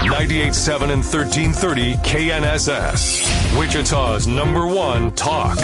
98.7 and 1330 KNSS. Wichita's #1 talk.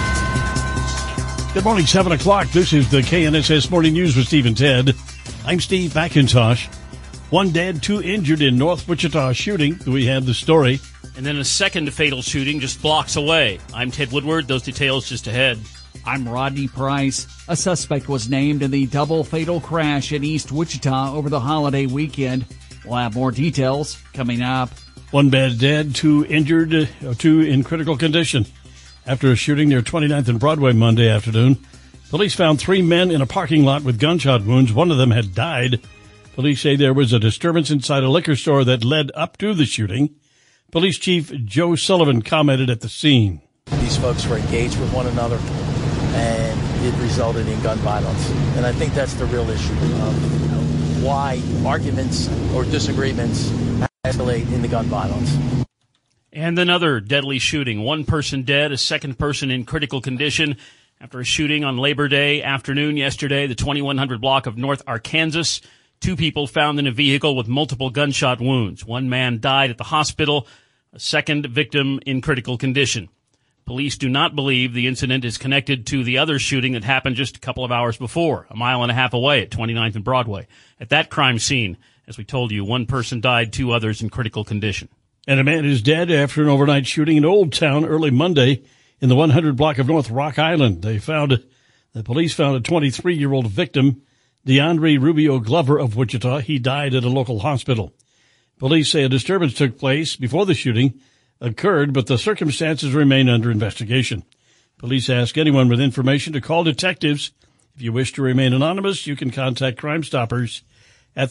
Good morning, 7 o'clock. This is the KNSS Morning News with Steve and Ted. I'm Steve McIntosh. 1 dead, 2 injured in North Wichita shooting. We have the story. And then a second fatal shooting just blocks away. I'm Ted Woodward. Those details just ahead. I'm Rodney Price. A suspect was named in the double fatal crash in East Wichita over the holiday weekend. We'll have more details coming up. 1 bad dead, 2 injured, 2 in critical condition. After a shooting near 29th and Broadway Monday afternoon, police found 3 men in a parking lot with gunshot wounds. One of them had died. Police say there was a disturbance inside a liquor store that led up to the shooting. Police Chief Joe Sullivan commented at the scene. These folks were engaged with one another, and it resulted in gun violence. And I think that's the real issue of why arguments or disagreements escalate into gun violence. And another deadly shooting. 1 person dead, a second person in critical condition after a shooting on Labor Day afternoon yesterday, the 2100 block of North Arkansas. 2 people found in a vehicle with multiple gunshot wounds. 1 man died at the hospital, a second victim in critical condition. Police do not believe the incident is connected to the other shooting that happened just a couple of hours before, a mile and a half away at 29th and Broadway. At that crime scene, as we told you, 1 person died, 2 others in critical condition. And a man is dead after an overnight shooting in Old Town early Monday in the 100 block of North Rock Island. The police found a 23-year-old victim, DeAndre Rubio Glover of Wichita. He died at a local hospital. Police say a disturbance took place before the shooting occurred, but the circumstances remain under investigation. Police ask anyone with information to call detectives. If you wish to remain anonymous, you can contact Crime Stoppers at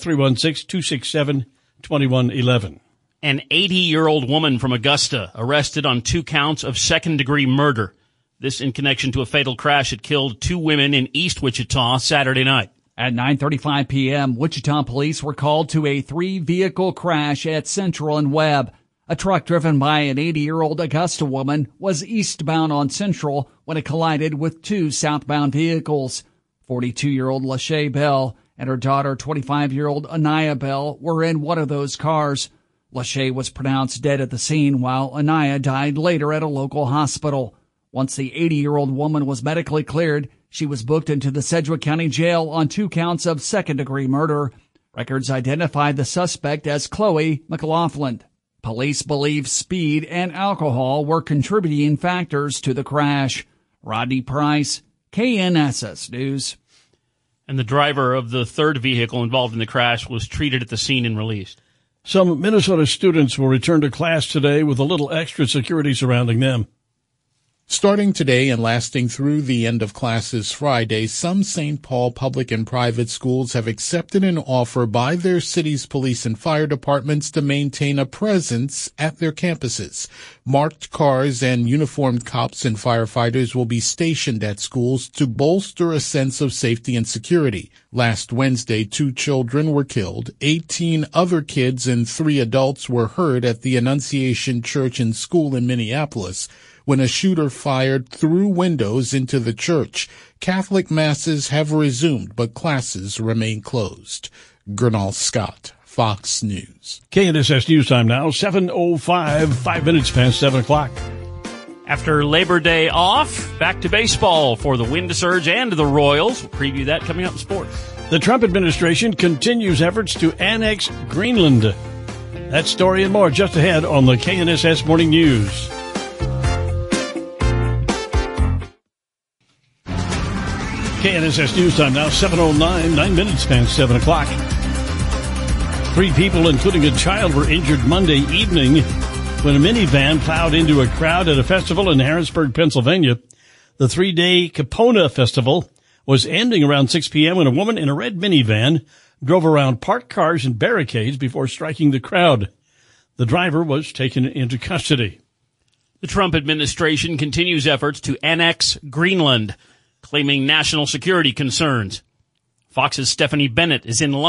316-267-2111. An 80-year-old woman from Augusta arrested on 2 counts of second-degree murder. This in connection to a fatal crash that killed 2 women in East Wichita Saturday night. At 9:35 p.m., Wichita police were called to a 3-vehicle crash at Central and Webb. A truck driven by an 80-year-old Augusta woman was eastbound on Central when it collided with 2 southbound vehicles. 42-year-old Lachey Bell and her daughter, 25-year-old Anaya Bell, were in one of those cars. Lachey was pronounced dead at the scene, while Anaya died later at a local hospital. Once the 80-year-old woman was medically cleared, she was booked into the Sedgwick County Jail on 2 counts of second-degree murder. Records identified the suspect as Chloe McLaughlin. Police believe speed and alcohol were contributing factors to the crash. Rodney Price, KNSS News. And the driver of the 3rd vehicle involved in the crash was treated at the scene and released. Some Minnesota students will return to class today with a little extra security surrounding them. Starting today and lasting through the end of classes Friday, some St. Paul public and private schools have accepted an offer by their city's police and fire departments to maintain a presence at their campuses. Marked cars and uniformed cops and firefighters will be stationed at schools to bolster a sense of safety and security. Last Wednesday, 2 children were killed. 18 other kids and 3 adults were hurt at the Annunciation Church and School in Minneapolis when a shooter fired through windows into the church. Catholic masses have resumed, but classes remain closed. Gernal Scott, Fox News. KNSS News Time now, 7:05, 5 minutes past 7 o'clock. After Labor Day off, back to baseball for the Wind Surge and the Royals. We'll preview that coming up in sports. The Trump administration continues efforts to annex Greenland. That story and more just ahead on the KNSS Morning News. KNSS News Time now, 7:09, 9 minutes past 7 o'clock. 3 people, including a child, were injured Monday evening when a minivan plowed into a crowd at a festival in Harrisburg, Pennsylvania. The 3-day Capona Festival was ending around 6 p.m. when a woman in a red minivan drove around parked cars and barricades before striking the crowd. The driver was taken into custody. The Trump administration continues efforts to annex Greenland, claiming national security concerns. Fox's Stephanie Bennett is in London.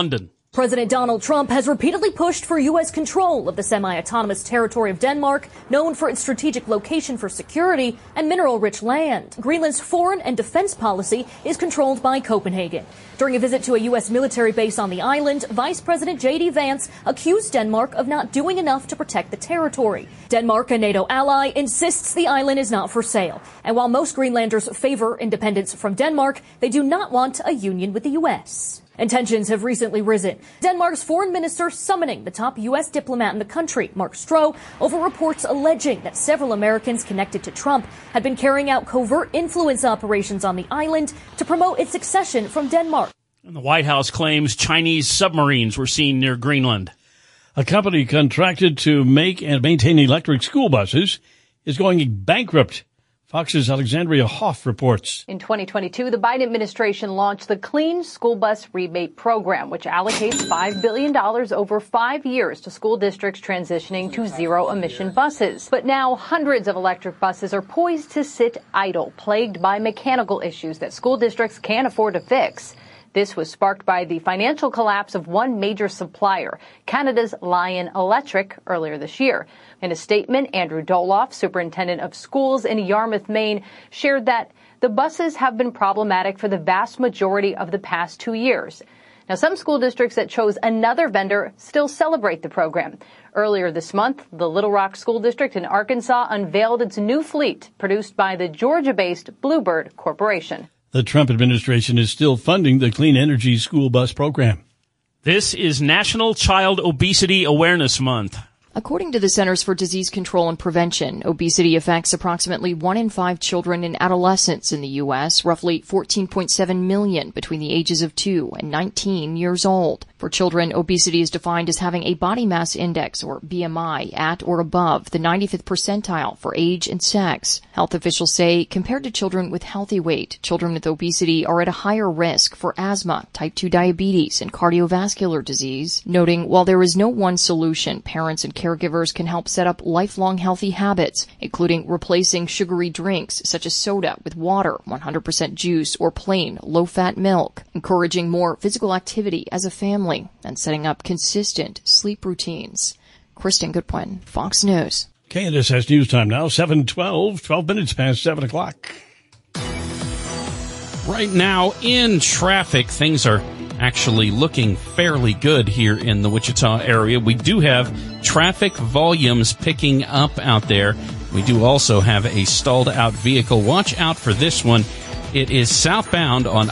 President Donald Trump has repeatedly pushed for U.S. control of the semi-autonomous territory of Denmark, known for its strategic location for security and mineral-rich land. Greenland's foreign and defense policy is controlled by Copenhagen. During a visit to a U.S. military base on the island, Vice President J.D. Vance accused Denmark of not doing enough to protect the territory. Denmark, a NATO ally, insists the island is not for sale. And while most Greenlanders favor independence from Denmark, they do not want a union with the U.S. And tensions have recently risen. Denmark's foreign minister summoning the top U.S. diplomat in the country, Mark Stroh, over reports alleging that several Americans connected to Trump had been carrying out covert influence operations on the island to promote its secession from Denmark. And the White House claims Chinese submarines were seen near Greenland. A company contracted to make and maintain electric school buses is going bankrupt. Fox's Alexandria Hoff reports. In 2022, the Biden administration launched the Clean School Bus Rebate Program, which allocates $5 billion over 5 years to school districts transitioning to zero-emission buses. But now hundreds of electric buses are poised to sit idle, plagued by mechanical issues that school districts can't afford to fix. This was sparked by the financial collapse of one major supplier, Canada's Lion Electric, earlier this year. In a statement, Andrew Doloff, superintendent of schools in Yarmouth, Maine, shared that the buses have been problematic for the vast majority of the past 2 years. Now, some school districts that chose another vendor still celebrate the program. Earlier this month, the Little Rock School District in Arkansas unveiled its new fleet produced by the Georgia-based Bluebird Corporation. The Trump administration is still funding the Clean Energy School Bus program. This is National Child Obesity Awareness Month. According to the Centers for Disease Control and Prevention, obesity affects approximately 1 in 5 children and adolescents in the U.S., roughly 14.7 million between the ages of 2 and 19 years old. For children, obesity is defined as having a body mass index, or BMI, at or above the 95th percentile for age and sex. Health officials say, compared to children with healthy weight, children with obesity are at a higher risk for asthma, type 2 diabetes, and cardiovascular disease, noting while there is no one solution, parents and caregivers can help set up lifelong healthy habits, including replacing sugary drinks such as soda with water, 100% juice, or plain, low-fat milk, encouraging more physical activity as a family, and setting up consistent sleep routines. Kristen Goodwin, Fox News. KNSS News Time now, 7:12, 12 minutes past 7 o'clock. Right now in traffic, things are actually looking fairly good here in the Wichita area. We do have traffic volumes picking up out there. We do also have a stalled out vehicle. Watch out for this one. It is southbound on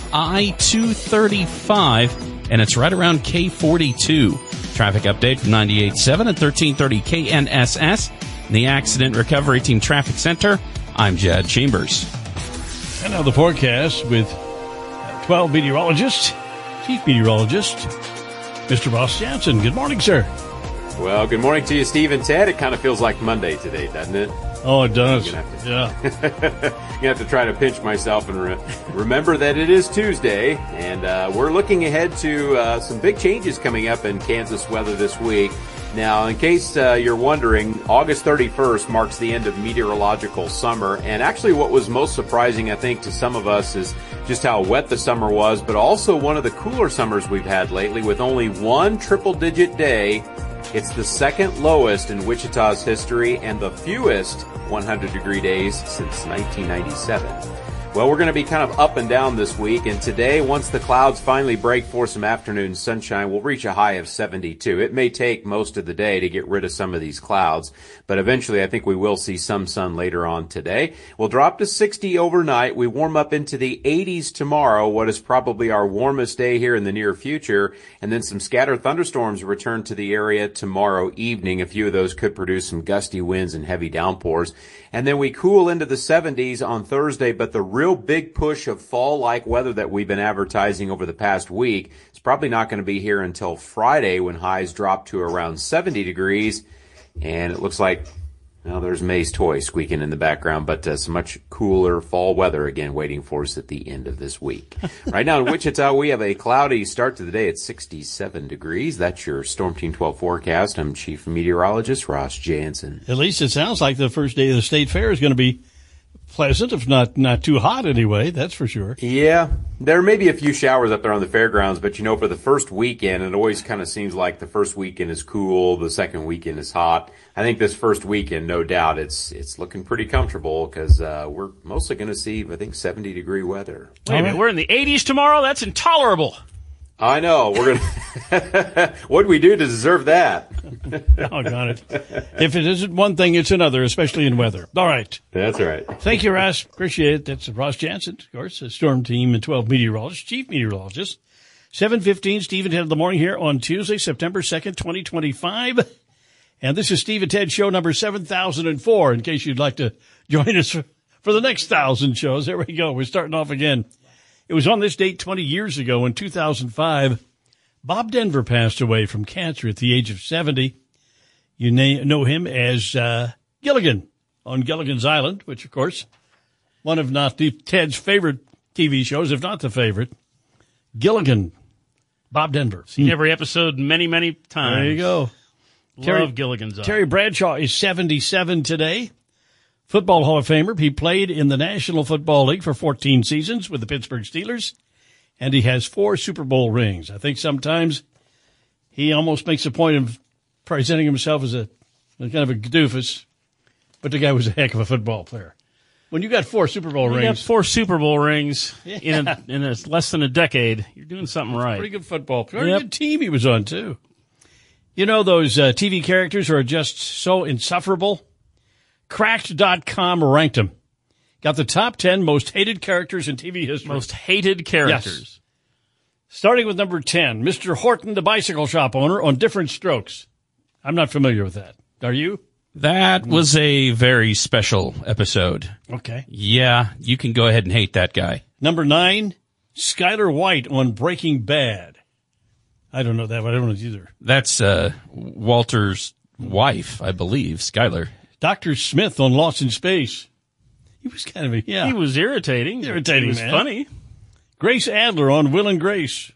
I-235, and it's right around K42. Traffic update from 98.7 and 1330 KNSS. The Accident Recovery Team Traffic Center. I'm Jed Chambers. And now the forecast with 12 meteorologists. Chief Meteorologist, Mr. Ross Jansen. Good morning, sir. Well, good morning to you, Steve and Ted. It kind of feels like Monday today, doesn't it? Oh, it does. Yeah. You have to try to pinch myself and remember that it is Tuesday, and we're looking ahead to some big changes coming up in Kansas weather this week. Now, in case you're wondering, August 31st marks the end of meteorological summer, and actually what was most surprising, I think, to some of us is just how wet the summer was, but also one of the cooler summers we've had lately with only one triple-digit day. It's the second lowest in Wichita's history and the fewest 100-degree days since 1997. Well, we're going to be kind of up and down this week, and today, once the clouds finally break for some afternoon sunshine, we'll reach a high of 72. It may take most of the day to get rid of some of these clouds, but eventually I think we will see some sun later on today. We'll drop to 60 overnight. We warm up into the 80s tomorrow, what is probably our warmest day here in the near future, and then some scattered thunderstorms return to the area tomorrow evening. A few of those could produce some gusty winds and heavy downpours. And then we cool into the 70s on Thursday, but the real big push of fall-like weather that we've been advertising over the past week is probably not going to be here until Friday when highs drop to around 70 degrees. And it looks like, well, there's May's toy squeaking in the background, but some much cooler fall weather again waiting for us at the end of this week. Right now in Wichita, we have a cloudy start to the day at 67 degrees. That's your Storm Team 12 forecast. I'm Chief Meteorologist Ross Jansen. At least it sounds like the first day of the state fair is going to be pleasant, if not too hot anyway, that's for sure. Yeah, there may be a few showers up there on the fairgrounds, but for the first weekend, it always kind of seems like the first weekend is cool, the second weekend is hot. I think this first weekend, no doubt, it's looking pretty comfortable because we're mostly going to see, I think, 70-degre weather. Wait a minute, we're in the 80s tomorrow? That's intolerable. I know. We're gonna. What'd we do to deserve that? Doggone it. If it isn't one thing, it's another, especially in weather. All right. That's right. Thank you, Ross. Appreciate it. That's Ross Jansen, of course, a Storm Team and 12 meteorologist, chief meteorologist. 7:15, Steve and Ted in the morning here on Tuesday, September 2nd, 2025. And this is Steve and Ted show number 7004, in case you'd like to join us for the next 1,000 shows. There we go. We're starting off again. It was on this date 20 years ago in 2005. Bob Denver passed away from cancer at the age of 70. You know him as Gilligan on Gilligan's Island, which, of course, one of not Ted's favorite TV shows, if not the favorite. Gilligan, Bob Denver. Seen every episode many, many times. There you go. Love Gilligan's Island. Terry Bradshaw is 77 today. Football Hall of Famer. He played in the National Football League for 14 seasons with the Pittsburgh Steelers, and he has 4 Super Bowl rings. I think sometimes he almost makes a point of presenting himself as a kind of a doofus, but the guy was a heck of a football player. When you got 4 Super Bowl rings. You got 4 Super Bowl rings in less than a decade. You're doing something right. Pretty good football player. Very good team he was on, too. You know, those TV characters are just so insufferable. Cracked.com ranked him. Got the top 10 most hated characters in TV history. Most hated characters. Yes. Starting with number 10, Mr. Horton, the bicycle shop owner, on Different Strokes. I'm not familiar with that. Are you? That was a very special episode. Okay. Yeah, you can go ahead and hate that guy. Number 9, Skylar White on Breaking Bad. I don't know that one. I don't know either. That's Walter's wife, I believe, Skylar. Dr. Smith on Lost in Space. He was kind of He was irritating. He was funny. Grace Adler on Will and Grace.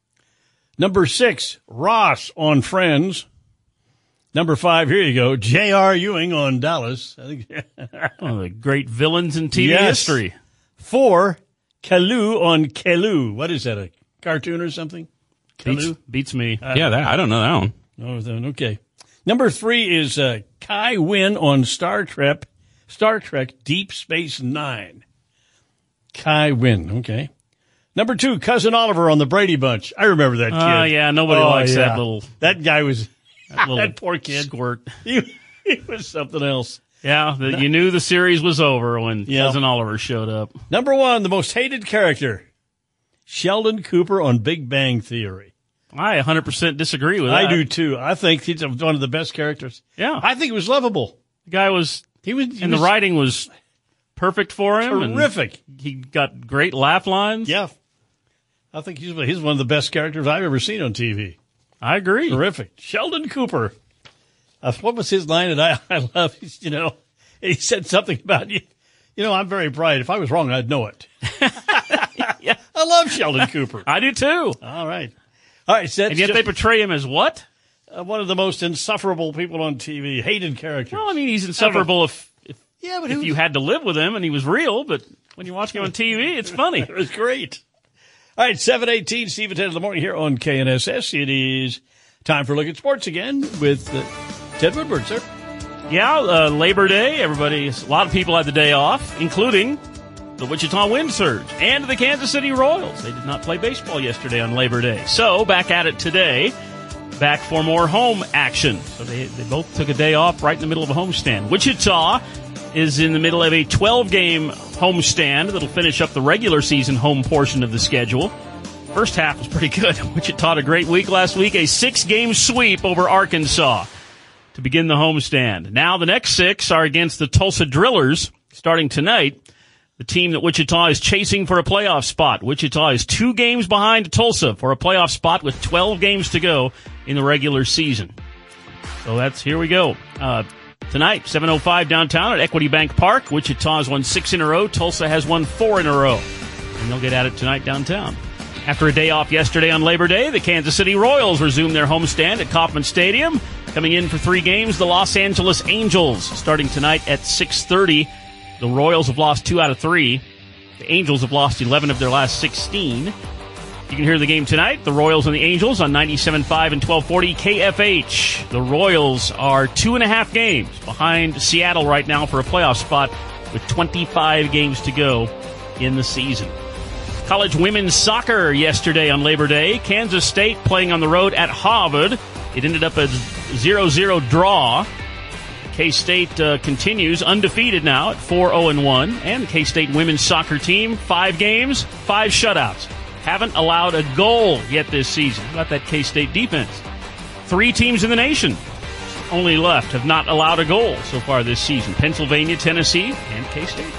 Number 6, Ross on Friends. Number 5, here you go, J.R. Ewing on Dallas. I think one of the great villains in TV history. 4, Kalu on Kalu. What is that, a cartoon or something? Kalu? Beats me. I don't know that one. Oh, then, okay. Number 3 is Kai Wynn on Star Trek Deep Space Nine. Kai Wynn, okay. Number 2, Cousin Oliver on the Brady Bunch. I remember that kid. Oh, yeah, nobody likes that little... That guy was... That poor kid. Squirt. He was something else. Yeah, you knew the series was over when Cousin Oliver showed up. Number 1, the most hated character, Sheldon Cooper on Big Bang Theory. I 100% disagree with that. I do, too. I think he's one of the best characters. Yeah. I think he was lovable. The guy was... the writing was perfect for him. Terrific. And he got great laugh lines. Yeah. I think he's one of the best characters I've ever seen on TV. I agree. Terrific. Sheldon Cooper. What was his line that I love? He said something about, I'm very bright. If I was wrong, I'd know it. Yeah. I love Sheldon Cooper. I do, too. All right. And yet they portray him as what? One of the most insufferable people on TV. Hated characters. Well, I mean, he's insufferable if you had to live with him and he was real, but when you're watching him on TV, it's funny. It was great. All right, 7:18, Steve and Ted in the morning here on KNSS. It is time for a look at sports again with Ted Woodward, sir. Yeah, Labor Day. A lot of people had the day off, including the Wichita Wind Surge and the Kansas City Royals. They did not play baseball yesterday on Labor Day. So, back at it today, back for more home action. So they both took a day off right in the middle of a homestand. Wichita is in the middle of a 12-game homestand that'll finish up the regular season home portion of the schedule. First half was pretty good. Wichita had a great week last week, a 6-game sweep over Arkansas to begin the homestand. Now the next 6 are against the Tulsa Drillers starting tonight. The team that Wichita is chasing for a playoff spot. Wichita is 2 games behind Tulsa for a playoff spot with 12 games to go in the regular season. So here we go. Tonight, 7:05 downtown at Equity Bank Park. Wichita has won 6 in a row. Tulsa has won 4 in a row. And they'll get at it tonight downtown. After a day off yesterday on Labor Day, the Kansas City Royals resume their homestand at Kauffman Stadium. Coming in for 3 games, the Los Angeles Angels, starting tonight at 6:30. The Royals have lost 2 out of 3. The Angels have lost 11 of their last 16. You can hear the game tonight, the Royals and the Angels, on 97.5 and 1240 KFH. The Royals are 2.5 games behind Seattle right now for a playoff spot with 25 games to go in the season. College women's soccer yesterday on Labor Day. Kansas State playing on the road at Harvard. It ended up a 0-0 draw. K-State continues undefeated now at 4-0-1. And the K-State women's soccer team, 5 games, 5 shutouts. Haven't allowed a goal yet this season. How about that K-State defense? 3 teams in the nation only left have not allowed a goal so far this season. Pennsylvania, Tennessee, and K-State.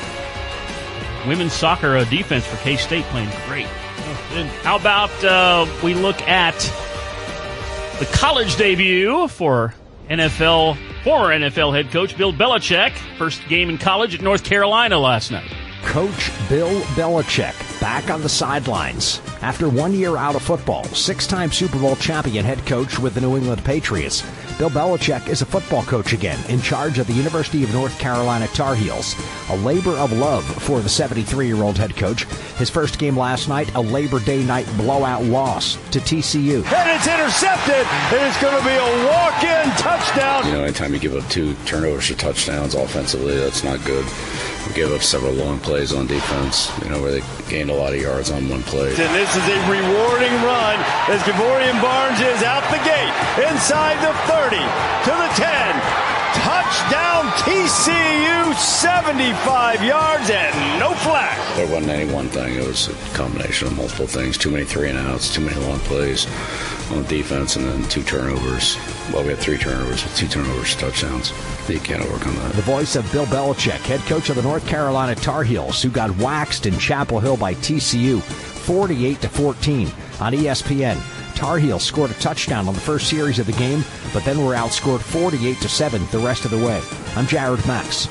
Women's soccer defense for K-State playing great. How about we look at the college debut for former NFL head coach Bill Belichick. First game in college at North Carolina last night. Coach Bill Belichick back on the sidelines. After 1 year out of football, 6-time Super Bowl champion head coach with the New England Patriots, Bill Belichick is a football coach again, in charge of the University of North Carolina Tar Heels. A labor of love for the 73-year-old head coach. His first game last night, a Labor Day night blowout loss to TCU. And it's intercepted, and it's going to be a walk-in touchdown. You know, anytime you give up 2 turnovers to touchdowns offensively, that's not good. We gave up several long plays on defense, where they gained a lot of yards on one play. And this is a rewarding run as Javorian Barnes is out the gate, inside the 30, to the 10. Touchdown TCU, 75 yards and no flag. There wasn't any one thing. It was a combination of multiple things. Too many 3-and-outs, too many long plays on defense, and then 2 turnovers. Well, we had 3 turnovers with 2 turnovers, touchdowns. You can't overcome that. The voice of Bill Belichick, head coach of the North Carolina Tar Heels, who got waxed in Chapel Hill by TCU 48-14 on ESPN. Tar Heels scored a touchdown on the first series of the game, but then were outscored 48-7 the rest of the way. I'm Jared Max.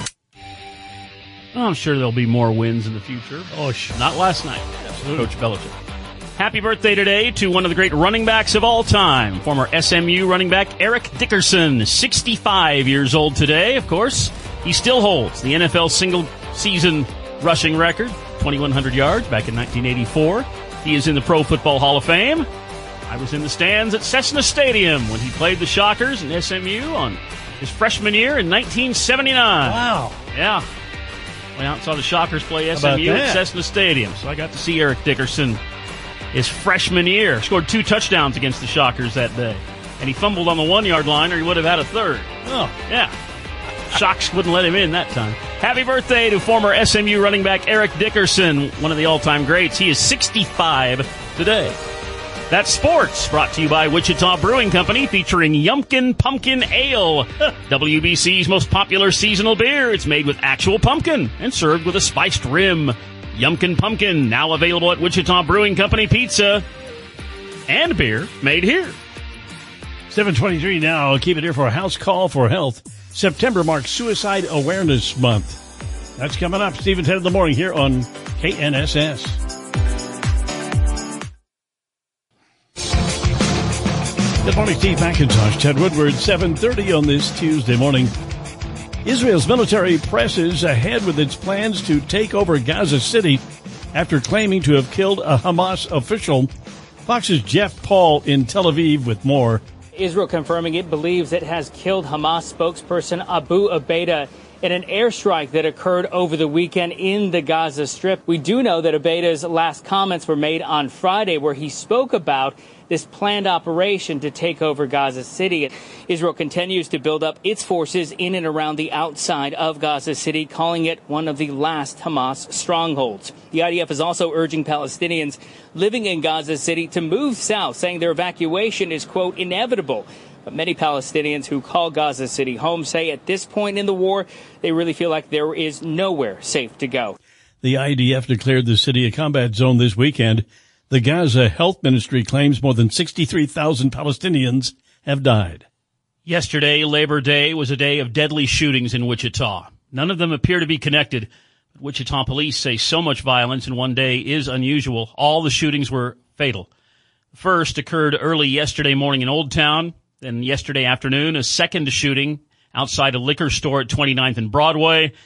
I'm sure there'll be more wins in the future. Oh, not last night. Coach Belichick. Happy birthday today to one of the great running backs of all time, former SMU running back Eric Dickerson, 65 years old today, of course. He still holds the NFL single-season rushing record, 2,100 yards back in 1984. He is in the Pro Football Hall of Fame. I was in the stands at Cessna Stadium when he played the Shockers and SMU on his freshman year in 1979. Wow. Yeah. Went out and saw the Shockers play SMU at Cessna Stadium. So I got to see Eric Dickerson his freshman year. Scored 2 touchdowns against the Shockers that day. And he fumbled on the 1-yard line or he would have had a third. Oh, yeah. Shocks wouldn't let him in that time. Happy birthday to former SMU running back Eric Dickerson, one of the all-time greats. He is 65 today. That's sports, brought to you by Wichita Brewing Company, featuring Yumpkin Pumpkin Ale, WBC's most popular seasonal beer. It's made with actual pumpkin and served with a spiced rim. Yumpkin Pumpkin, now available at Wichita Brewing Company Pizza and beer made here. 7:23 now. Keep it here for a house call for health. September marks Suicide Awareness Month. That's coming up. Steve and Ted in the morning here on KNSS. Good morning, Steve McIntosh, Ted Woodward, 7:30 on this Tuesday morning. Israel's military presses ahead with its plans to take over Gaza City after claiming to have killed a Hamas official. Fox's Jeff Paul in Tel Aviv with more. Israel confirming it believes it has killed Hamas spokesperson Abu Ubaida in an airstrike that occurred over the weekend in the Gaza Strip. We do know that Ubaida's last comments were made on Friday, where he spoke about this planned operation to take over Gaza City. Israel continues to build up its forces in and around the outside of Gaza City, calling it one of the last Hamas strongholds. The IDF is also urging Palestinians living in Gaza City to move south, saying their evacuation is, quote, inevitable. But many Palestinians who call Gaza City home say at this point in the war, they really feel like there is nowhere safe to go. The IDF declared the city a combat zone this weekend. The Gaza Health Ministry claims more than 63,000 Palestinians have died. Yesterday, Labor Day, was a day of deadly shootings in Wichita. None of them appear to be connected. Wichita police say so much violence in one day is unusual. All the shootings were fatal. The first occurred early yesterday morning in Old Town. Then yesterday afternoon, a second shooting outside a liquor store at 29th and Broadway.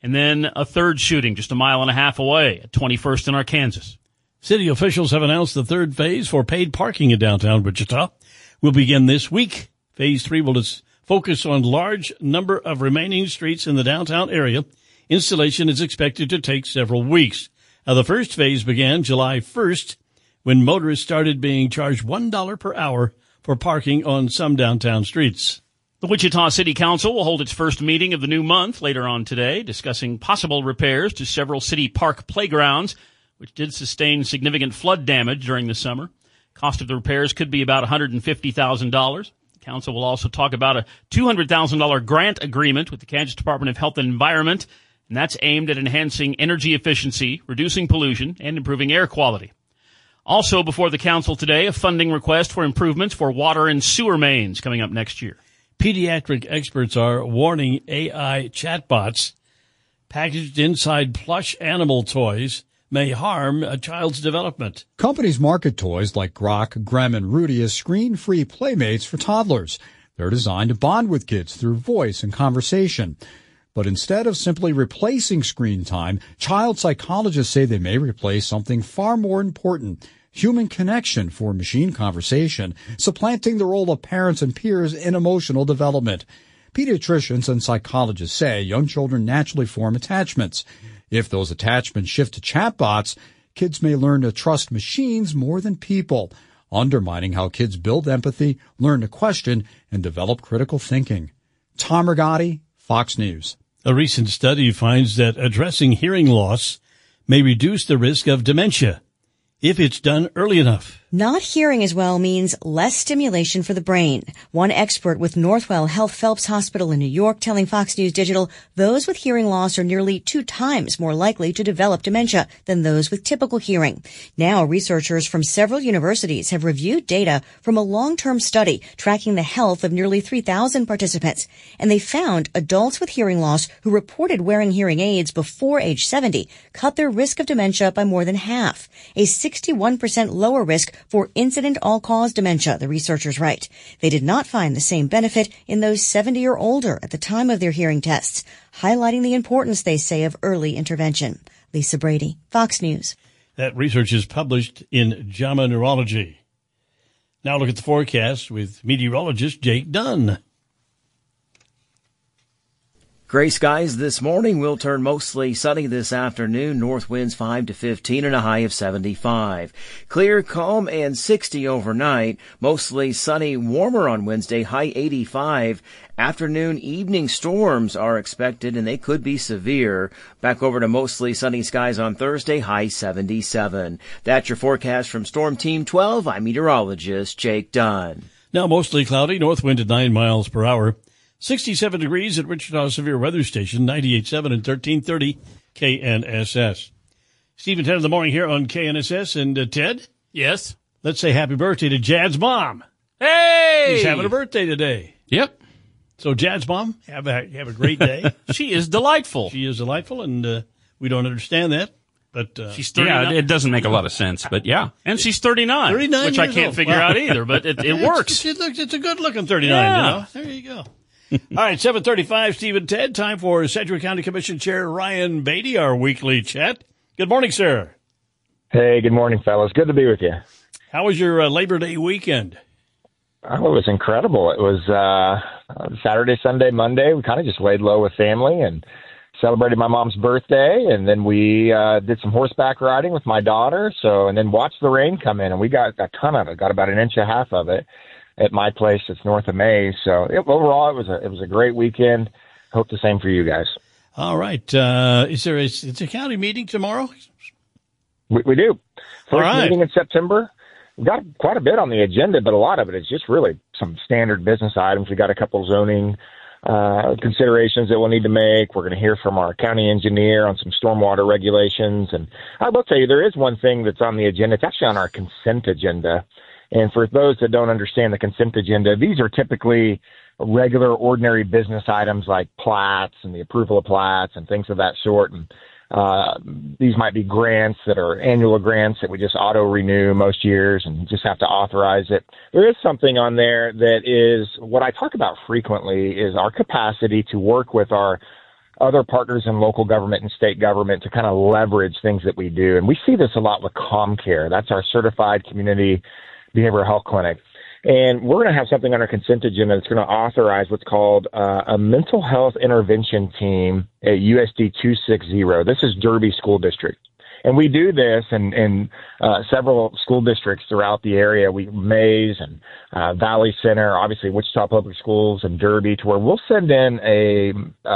And then a third shooting just a mile and a half away at 21st and Arkansas. City officials have announced the third phase for paid parking in downtown Wichita will begin this week. Phase 3 will focus on large number of remaining streets in the downtown area. Installation is expected to take several weeks. Now, the first phase began July 1st when motorists started being charged $1 per hour for parking on some downtown streets. The Wichita City Council will hold its first meeting of the new month later on today, discussing possible repairs to several city park playgrounds, which did sustain significant flood damage during the summer. Cost of the repairs could be about $150,000. The council will also talk about a $200,000 grant agreement with the Kansas Department of Health and Environment, and that's aimed at enhancing energy efficiency, reducing pollution, and improving air quality. Also before the council today, a funding request for improvements for water and sewer mains coming up next year. Pediatric experts are warning AI chatbots packaged inside plush animal toys may harm a child's development. Companies market toys like Grok, Grem, and Rudy as screen-free playmates for toddlers. They're designed to bond with kids through voice and conversation. But instead of simply replacing screen time, child psychologists say they may replace something far more important, human connection for machine conversation, supplanting the role of parents and peers in emotional development. Pediatricians and psychologists say young children naturally form attachments. If those attachments shift to chatbots, kids may learn to trust machines more than people, undermining how kids build empathy, learn to question, and develop critical thinking. Tom Rigotti, Fox News. A recent study finds that addressing hearing loss may reduce the risk of dementia if it's done early enough. Not hearing as well means less stimulation for the brain. One expert with Northwell Health Phelps Hospital in New York telling Fox News Digital those with hearing loss are nearly 2 times more likely to develop dementia than those with typical hearing. Now, researchers from several universities have reviewed data from a long-term study tracking the health of nearly 3,000 participants, and they found adults with hearing loss who reported wearing hearing aids before age 70 cut their risk of dementia by more than half, a 61% lower risk for incident all-cause dementia, the researchers write. They did not find the same benefit in those 70 or older at the time of their hearing tests, highlighting the importance, they say, of early intervention. Lisa Brady, Fox News. That research is published in JAMA Neurology. Now look at the forecast with meteorologist Jake Dunn. Gray skies this morning will turn mostly sunny this afternoon. North winds 5 to 15 and a high of 75. Clear, calm, and 60 overnight. Mostly sunny, warmer on Wednesday, high 85. Afternoon, evening storms are expected, and they could be severe. Back over to mostly sunny skies on Thursday, high 77. That's your forecast from Storm Team 12. I'm meteorologist Jake Dunn. Now mostly cloudy, north wind at 9 miles per hour. 67 degrees at Wichita Severe Weather Station, 98.7 and 1330 KNSS. Steve and Ted in the morning here on KNSS. And Ted? Yes? Let's say happy birthday to Jad's mom. Hey! He's having a birthday today. Yep. So Jad's mom, have a great day. She is delightful. She is delightful, and we don't understand that. But she's 39. Yeah, it doesn't make a lot of sense, but yeah. And she's 39. 39 which I years can't old. figure out either, but it works. It's a good-looking 39, Yeah. you know. There you go. All right, 7:35, Steve and Ted. Time for Sedgwick County Commission Chair Ryan Beatty, our weekly chat. Good morning, sir. Hey, good morning, fellas. Good to be with you. How was your Labor Day weekend? Oh, it was incredible. It was Saturday, Sunday, Monday. We kind of just laid low with family and celebrated my mom's birthday, and then we did some horseback riding with my daughter. And then watched the rain come in, and we got a ton of it. Got about 1.5 inches of it at my place that's north of Mays. So overall, it was a great weekend. Hope the same for you guys. All right. Is there it's a county meeting tomorrow? We do. All First right. meeting in September. We've got quite a bit on the agenda, but a lot of it is just really some standard business items. We got a couple zoning considerations that we'll need to make. We're going to hear from our county engineer on some stormwater regulations. And I will tell you, there is one thing that's on the agenda. It's actually on our consent agenda. And for those that don't understand the consent agenda, these are typically regular, ordinary business items like plats and the approval of plats and things of that sort. And these might be grants that are annual grants that we just auto-renew most years and just have to authorize it. There is something on there that is what I talk about frequently is our capacity to work with our other partners in local government and state government to kind of leverage things that we do. And we see this a lot with ComCare. That's our certified community behavioral health clinic. And we're going to have something on our consent agenda that's going to authorize what's called a mental health intervention team at USD 260. This is Derby School District. And we do this in several school districts throughout the area. Mays and Valley Center, obviously Wichita Public Schools and Derby, to where we'll send in a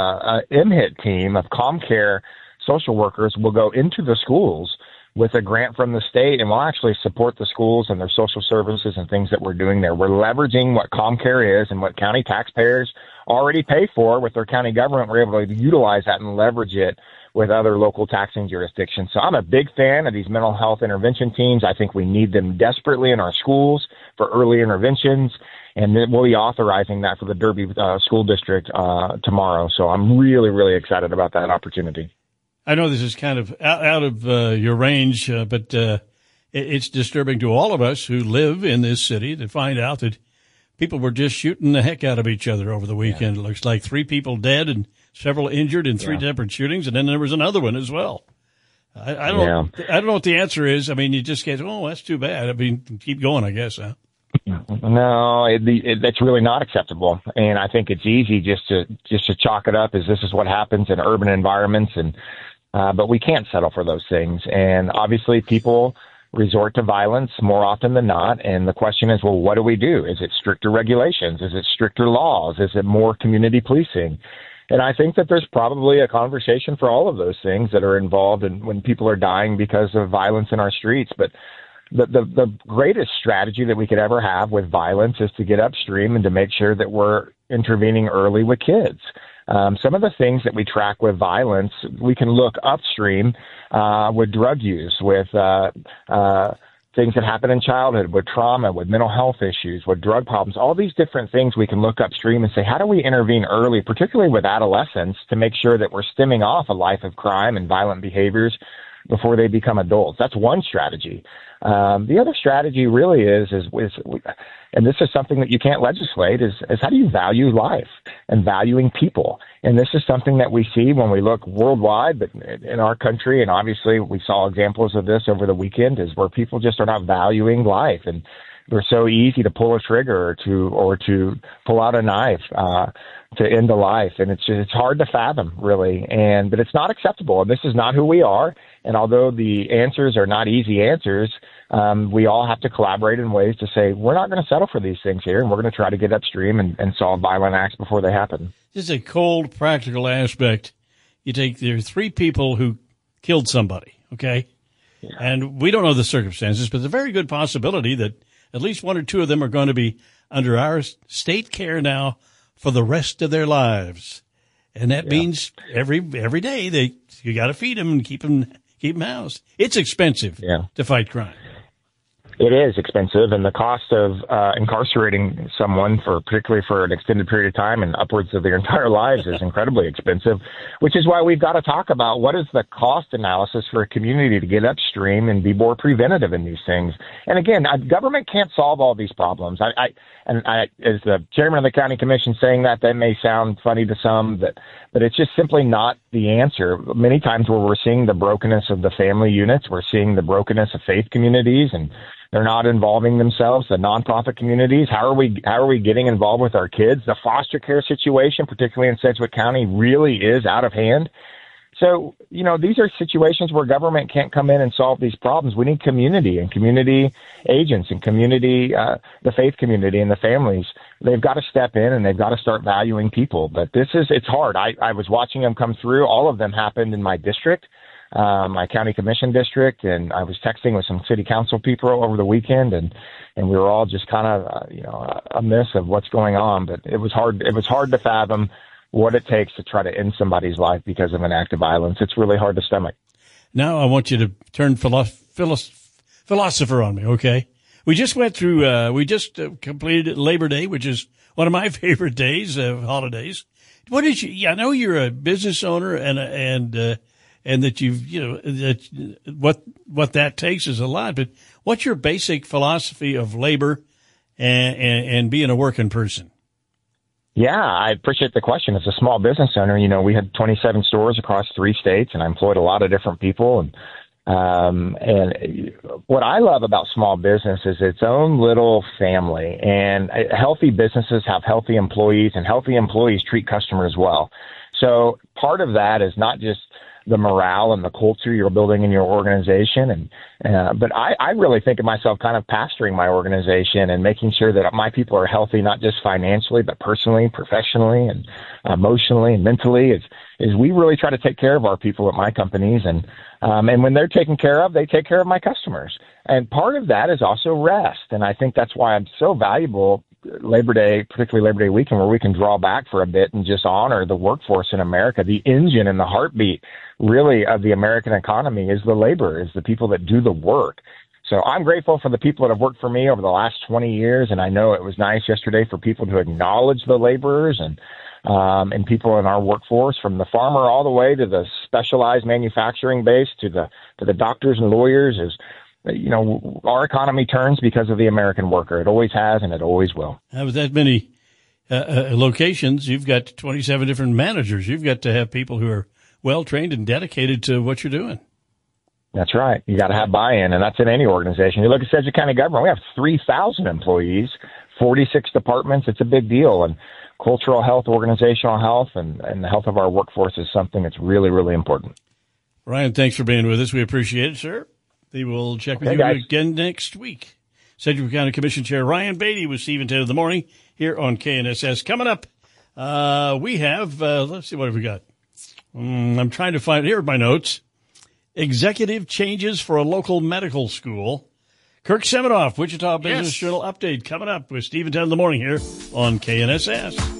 MHIT team of ComCare social workers will go into the schools with a grant from the state, and we'll actually support the schools and their social services and things that we're doing there. We're leveraging what ComCare is and what county taxpayers already pay for with their county government. We're able to utilize that and leverage it with other local taxing jurisdictions. So I'm a big fan of these mental health intervention teams. I think we need them desperately in our schools for early interventions, and then we'll be authorizing that for the Derby School District tomorrow. So I'm really, really excited about that opportunity. I know this is kind of out of your range, but it's disturbing to all of us who live in this city to find out that people were just shooting the heck out of each other over the weekend. Yeah. It looks like 3 people dead and several injured in 3 different shootings, and then there was another one as well. I don't know what the answer is. I mean, you just get, oh, that's too bad. I mean, keep going, I guess, huh? No, that's really not acceptable. And I think it's easy just to chalk it up as this is what happens in urban environments, and but we can't settle for those things. And obviously people resort to violence more often than not. And the question is, well, what do we do? Is it stricter regulations? Is it stricter laws? Is it more community policing? And I think that there's probably a conversation for all of those things that are involved in when people are dying because of violence in our streets. But the greatest strategy that we could ever have with violence is to get upstream and to make sure that we're intervening early with kids. Some of the things that we track with violence, we can look upstream with drug use, with things that happen in childhood, with trauma, with mental health issues, with drug problems, all these different things we can look upstream and say, how do we intervene early, particularly with adolescents, to make sure that we're stemming off a life of crime and violent behaviors before they become adults? That's one strategy. The other strategy really is, and this is something that you can't legislate, is how do you value life and valuing people? And this is something that we see when we look worldwide, but in our country, and obviously we saw examples of this over the weekend, is where people just are not valuing life, and they're so easy to pull a trigger or to pull out a knife to end a life, and it's hard to fathom, really. But it's not acceptable, and this is not who we are. And although the answers are not easy answers, we all have to collaborate in ways to say we're not going to settle for these things here, and we're going to try to get upstream and solve violent acts before they happen. Just a cold, practical aspect. There are 3 people who killed somebody, okay? Yeah. And we don't know the circumstances, but there's a very good possibility that at least 1 or 2 of them are going to be under our state care now for the rest of their lives. And that means every day you got to feed them and keep them housed. It's expensive to fight crime. It is expensive, and the cost of incarcerating someone particularly for an extended period of time and upwards of their entire lives is incredibly expensive, which is why we've got to talk about what is the cost analysis for a community to get upstream and be more preventative in these things. And again, government can't solve all these problems. I as the chairman of the county commission saying that may sound funny to some, but it's just simply not the answer. Many times where we're seeing the brokenness of the family units, we're seeing the brokenness of faith communities, and they're not involving themselves, the nonprofit communities. How are we getting involved with our kids? The foster care situation, particularly in Sedgwick County, really is out of hand. So, these are situations where government can't come in and solve these problems. We need community and community agents and community, the faith community and the families. They've got to step in and they've got to start valuing people. But it's hard. I was watching them come through. All of them happened in my district, my county commission district, and I was texting with some city council people over the weekend, and we were all just kind of, amiss of what's going on. But it was hard to fathom what it takes to try to end somebody's life because of an act of violence. It's really hard to stomach. Now I want you to turn philosopher on me, okay? We just went through, completed Labor Day, which is one of my favorite days of holidays. I know you're a business owner and that what that takes is a lot, but what's your basic philosophy of labor and being a working person? Yeah, I appreciate the question. As a small business owner, we had 27 stores across 3 states, and I employed a lot of different people. And what I love about small business is its own little family. And healthy businesses have healthy employees, and healthy employees treat customers well. So part of that is not just the morale and the culture you're building in your organization. But I really think of myself kind of pastoring my organization and making sure that my people are healthy, not just financially, but personally, professionally, and emotionally and mentally. Is we really try to take care of our people at my companies, and when they're taken care of, they take care of my customers. And part of that is also rest. And I think that's why I'm so valuable Labor Day, particularly Labor Day weekend, where we can draw back for a bit and just honor the workforce in America. The engine and the heartbeat, really, of the American economy is the labor, is the people that do the work. So I'm grateful for the people that have worked for me over the last 20 years, and I know it was nice yesterday for people to acknowledge the laborers and people in our workforce, from the farmer all the way to the specialized manufacturing base to the doctors and lawyers. Our economy turns because of the American worker. It always has, and it always will. With that many locations, you've got 27 different managers. You've got to have people who are well-trained and dedicated to what you're doing. That's right. You got to have buy-in, and that's in any organization. You look at Sedgwick County government, we have 3,000 employees, 46 departments. It's a big deal. And cultural health, organizational health, and the health of our workforce is something that's really, really important. Ryan, thanks for being with us. We appreciate it, sir. We will check with you again next week. Sedgwick County Commission Chair Ryan Beatty with Steve and Ted in the morning here on KNSS. Coming up, we have, let's see, what have we got? I'm trying to find, here are my notes. Executive changes for a local medical school. Kirk Seminoff, Wichita Business Journal update coming up with Steve and Ted in the morning here on KNSS.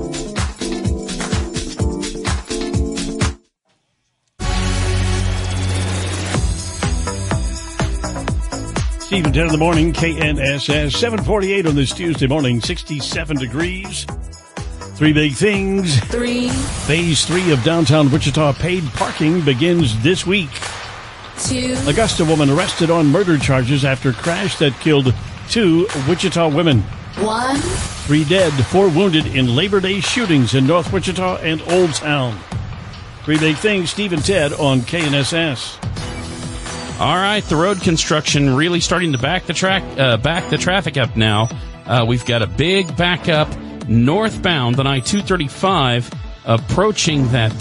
Steve and Ted in the morning, KNSS, 7:48 on this Tuesday morning, 67 degrees. 3 big things. Phase 3 of downtown Wichita paid parking begins this week. 2. Augusta woman arrested on murder charges after crash that killed 2 Wichita women. 1. 3 dead, 4 wounded in Labor Day shootings in North Wichita and Old Town. 3 big things, Steve and Ted on KNSS. All right, the road construction really starting to back the traffic up now. We've got a big backup northbound on I-235, approaching that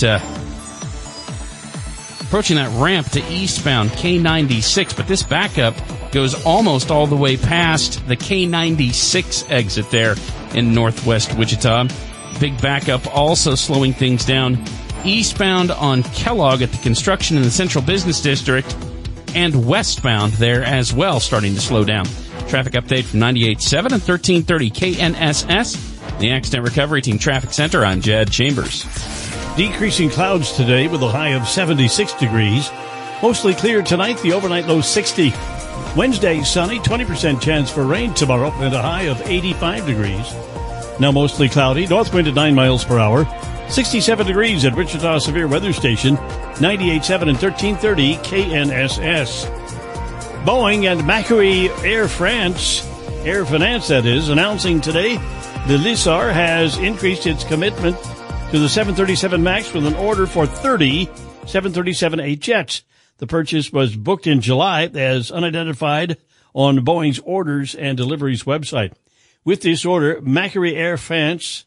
ramp to eastbound K96. But this backup goes almost all the way past the K96 exit there in northwest Wichita. Big backup also slowing things down eastbound on Kellogg at the construction in the Central Business District, and westbound there as well, starting to slow down. Traffic update from 98.7 and 1330 KNSS, the Accident Recovery Team Traffic Center. I'm Jed Chambers. Decreasing clouds today with a high of 76 degrees. Mostly clear tonight, the overnight low 60. Wednesday, sunny, 20% chance for rain tomorrow, and a high of 85 degrees. Now mostly cloudy, north wind at 9 miles per hour. 67 degrees at Wichita Severe Weather Station, 98.7 and 1330 KNSS. Boeing and Macquarie Air Finance, that is, announcing today the Lessar has increased its commitment to the 737 MAX with an order for 30 737-8 jets. The purchase was booked in July as unidentified on Boeing's orders and deliveries website. With this order, Macquarie Air Finance,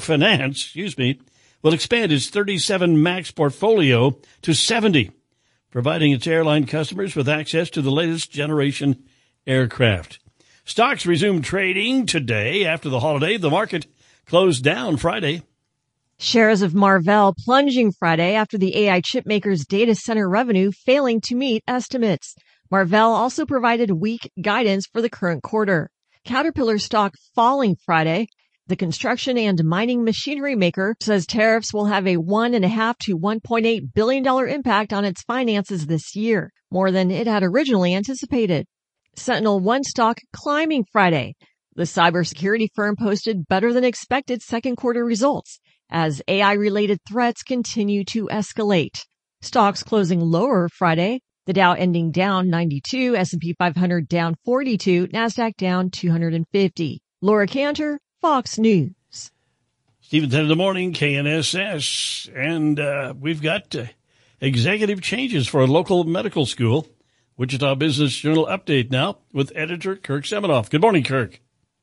will expand its 37 MAX portfolio to 70, providing its airline customers with access to the latest generation aircraft. Stocks resumed trading today after the holiday. The market closed down Friday. Shares of Marvell plunging Friday after the AI chipmaker's data center revenue failing to meet estimates. Marvell also provided weak guidance for the current quarter. Caterpillar stock falling Friday. The construction and mining machinery maker says tariffs will have a $1.5 to $1.8 billion impact on its finances this year, more than it had originally anticipated. SentinelOne stock climbing Friday. The cybersecurity firm posted better than expected second quarter results as AI-related threats continue to escalate. Stocks closing lower Friday. The Dow ending down 92, S&P 500 down 42, NASDAQ down 250. Laura Cantor, Fox News. Stephen 10 in the morning, KNSS. And we've got executive changes for a local medical school. Wichita Business Journal update now with editor Kirk Seminoff. Good morning, Kirk.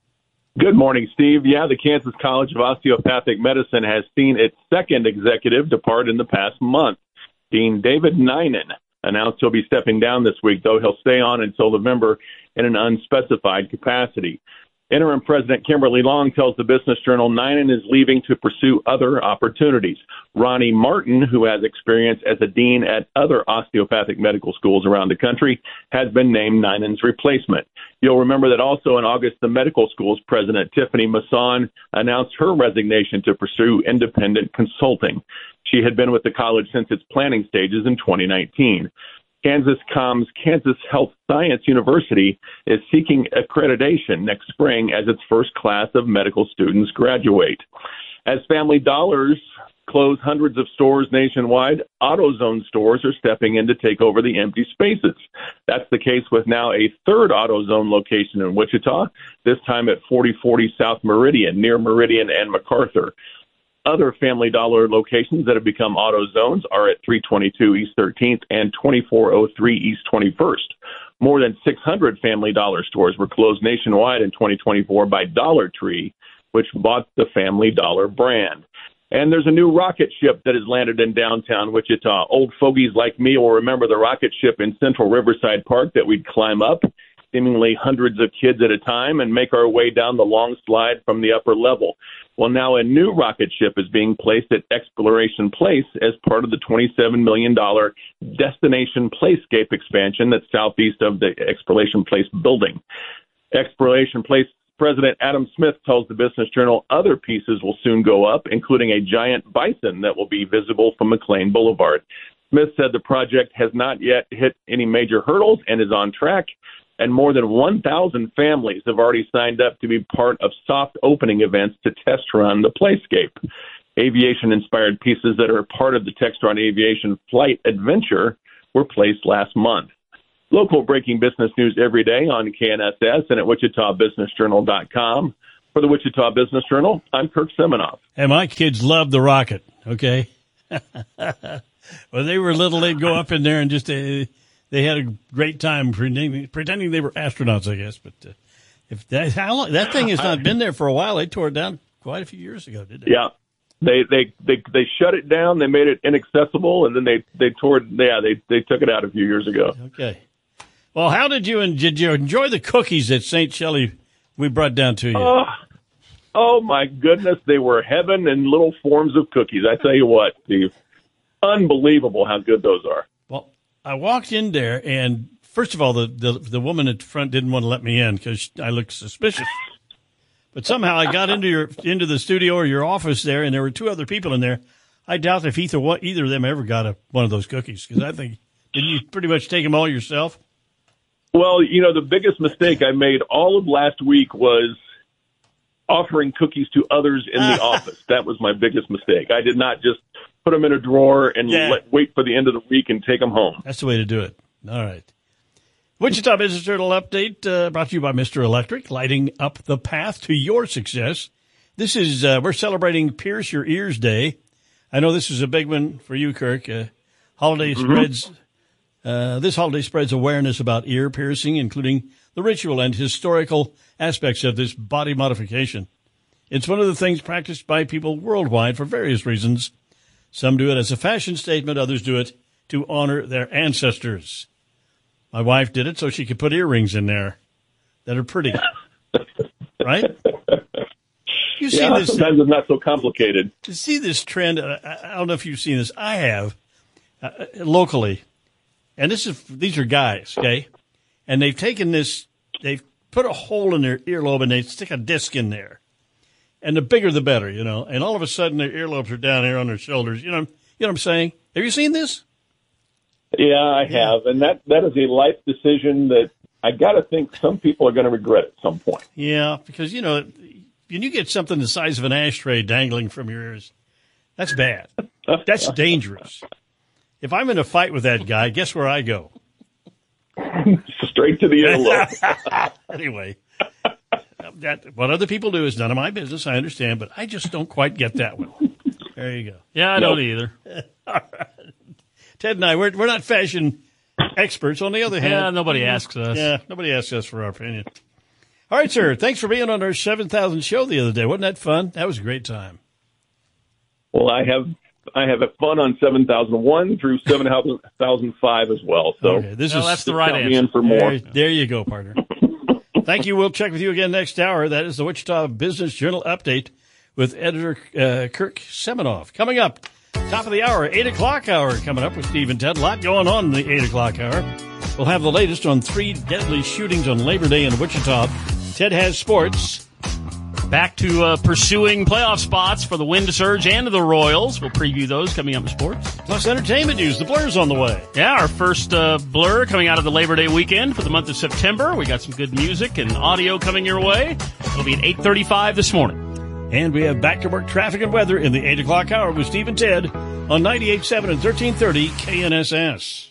Good morning, Steve. Yeah, the Kansas College of Osteopathic Medicine has seen its second executive depart in the past month. Dean David Ninan announced he'll be stepping down this week, though he'll stay on until November in an unspecified capacity. Interim President Kimberly Long tells the Business Journal Ninan is leaving to pursue other opportunities. Ronnie Martin, who has experience as a dean at other osteopathic medical schools around the country, has been named Ninan's replacement. You'll remember that also in August, the medical school's president, Tiffany Masson, announced her resignation to pursue independent consulting. She had been with the college since its planning stages in 2019. KansasCom's Kansas Health Science University is seeking accreditation next spring as its first class of medical students graduate. As Family Dollars close hundreds of stores nationwide, AutoZone stores are stepping in to take over the empty spaces. That's the case with now a third AutoZone location in Wichita, this time at 4040 South Meridian, near Meridian and MacArthur. Other Family Dollar locations that have become AutoZones are at 322 East 13th and 2403 East 21st. More than 600 Family Dollar stores were closed nationwide in 2024 by Dollar Tree, which bought the Family Dollar brand. And there's a new rocket ship that has landed in downtown Wichita. Old fogies like me will remember the rocket ship in Central Riverside Park that we'd climb up, seemingly hundreds of kids at a time, and make our way down the long slide from the upper level. Well, now a new rocket ship is being placed at Exploration Place as part of the $27 million Destination Playscape expansion that's southeast of the Exploration Place building. Exploration Place President Adam Smith tells the Business Journal other pieces will soon go up, including a giant bison that will be visible from McLean Boulevard. Smith said the project has not yet hit any major hurdles and is on track, and more than 1,000 families have already signed up to be part of soft opening events to test run the Playscape. Aviation-inspired pieces that are part of the Textron Aviation Flight Adventure were placed last month. Local breaking business news every day on KNSS and at WichitaBusinessJournal.com. For the Wichita Business Journal, I'm Kirk Seminoff. And my kids loved the rocket, okay? When they were little, they'd go up in there and just... they had a great time pretending they were astronauts, I guess. But if that thing has not been there for a while. They tore it down quite a few years ago, didn't they? Yeah, they shut it down. They made it inaccessible, and then they tore it. Yeah, they took it out a few years ago. Okay. Well, how did you enjoy the cookies that St. Shelley we brought down to you? Oh my goodness, they were heaven in little forms of cookies. I tell you what, Steve, unbelievable how good those are. Well, I walked in there, and first of all, the woman at the front didn't want to let me in because I looked suspicious. But somehow I got into the studio or your office there, and there were two other people in there. I doubt if either of them ever got one of those cookies, because I think, didn't you pretty much take them all yourself? Well, the biggest mistake I made all of last week was offering cookies to others in the office. That was my biggest mistake. I did not just put them in a drawer and wait for the end of the week and take them home. That's the way to do it. All right. Wichita Business Journal update brought to you by Mr. Electric, lighting up the path to your success. This is, we're celebrating Pierce Your Ears Day. I know this is a big one for you, Kirk. Holiday spreads. This holiday spreads awareness about ear piercing, including the ritual and historical aspects of this body modification. It's one of the things practiced by people worldwide for various reasons. Some do it as a fashion statement. Others do it to honor their ancestors. My wife did it so she could put earrings in there that are pretty. Right? You see this, sometimes it's not so complicated. You see this trend, I don't know if you've seen this. I have, locally. And these are guys, okay? And they've taken this, they've put a hole in their earlobe and they stick a disc in there. And the bigger the better, And all of a sudden their earlobes are down here on their shoulders. You know what I'm saying? Have you seen this? Yeah, I have. And that is a life decision that I got to think some people are going to regret at some point. Yeah, because, when you get something the size of an ashtray dangling from your ears, that's bad. That's dangerous. If I'm in a fight with that guy, guess where I go? Straight to the earlobe. Anyway, what other people do is none of my business, I understand, but I just don't quite get that one. There you go. Yeah, I don't either. All right. Ted and I, we're not fashion experts. On the other hand, nobody asks us. Yeah, nobody asks us for our opinion. All right, sir. Thanks for being on our 7,000 show the other day. Wasn't that fun? That was a great time. Well, I have fun on 7,001 through 7,005 as well. So okay, that's the right answer. Me in for more. There you go, partner. Thank you. We'll check with you again next hour. That is the Wichita Business Journal update with editor Kirk Seminoff. Coming up, top of the hour, 8 o'clock hour coming up with Steve and Ted. A lot going on in the 8 o'clock hour. We'll have the latest on 3 deadly shootings on Labor Day in Wichita. Ted has sports. Back to pursuing playoff spots for the Wind Surge and the Royals. We'll preview those coming up in sports. Plus entertainment news. The Blur's on the way. Yeah, our first Blur coming out of the Labor Day weekend for the month of September. We got some good music and audio coming your way. It'll be at 8:35 this morning. And we have back-to-work traffic and weather in the 8 o'clock hour with Steve and Ted on 98.7 and 1330 KNSS.